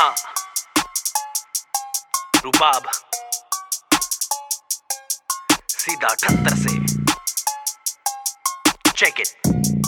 हाँ रुबाब सीधा 78 से चेक इट।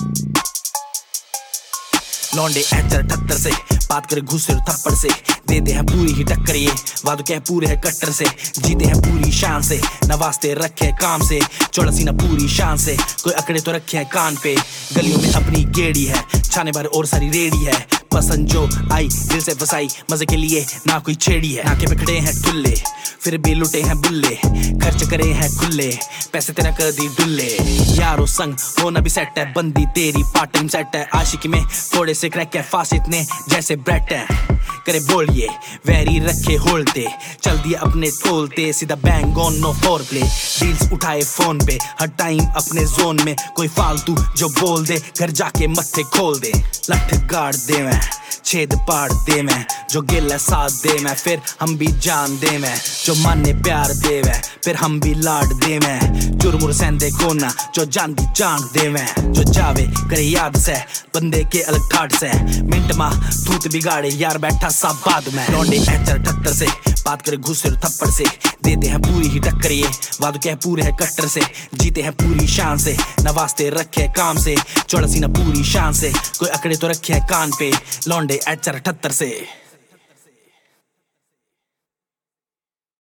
लौंडे एचर 78 से बात करे घुसे थप्पड़ से, देते हैं पूरी ही टक्कर ये वादो क्या पूरे है कट्टर से, जीते हैं पूरी शान से नवाजते रखे काम से, चौड़ा सीना पूरी शान से कोई अकड़े तो रखे हैं कान पे, गलियों में अपनी गेड़ी है छाने बार और सारी रेडी है, पसंद जो आई दिल से फसाई मजे के लिए ना कोई छेड़ी है, नाके पे खड़े हैं टुल्ले फिर भी लुटे हैं बुल्ले, खर्च करे हैं खुले पैसे तेरा कर दी डुल्ले, यारो संग होना भी सेट है बंदी तेरी पार्ट टाइम सेट है, आशिकी में थोड़े से क्रैक है फास इतने जैसे ब्रेड है, करे बोलिए वैरी रखे होलते चल दिए अपने टोलते सीधा bang on no for play, deals उठाए फोन पे हर टाइम अपने जोन में, कोई फालतू जो बोल दे घर जाके मत्थे खोल दे, लठ गाड़ दे मैं छेद पाड़ दे मैं, जो गिल साथ दे मैं फिर हम भी जान दे मैं, जो माने प्यार दे मैं फिर हम भी लाड दे मैं, चुरमुर सेंदे कोना जो जान दी जान दे मैं, जो जावे करे याद से बंदे के अलग ठाट से, मिंट मा थूत बिगाड़े यार बैठा सा बाद में, लौंडे एचर 78 से बात करे घुसे थप्पड़ से, देते हैं पूरी ही टक्कर ये वादो क्या पूरे है कट्टर से, जीते हैं पूरी शान से नवाजते रखे काम से, चौड़ा सीना पूरी शान से कोई अकड़े तो रखे हैं कान पे, लौंडे एचर 78 से।